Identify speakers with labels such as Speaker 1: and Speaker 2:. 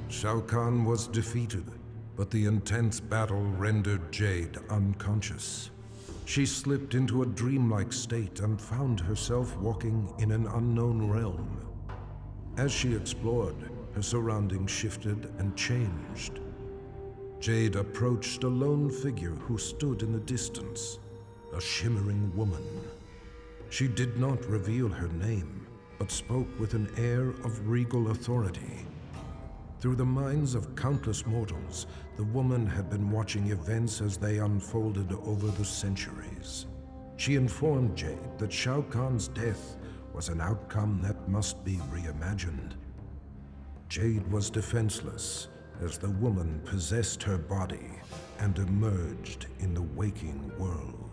Speaker 1: Shao Kahn was defeated, but the intense battle rendered Jade unconscious. She slipped into a dreamlike state and found herself walking in an unknown realm. As she explored, her surroundings shifted and changed. Jade approached a lone figure who stood in the distance, a shimmering woman. She did not reveal her name, but spoke with an air of regal authority. Through the minds of countless mortals, the woman had been watching events as they unfolded over the centuries. She informed Jade that Shao Kahn's death was an outcome that must be reimagined. Jade was defenseless as the woman possessed her body and emerged in the waking world.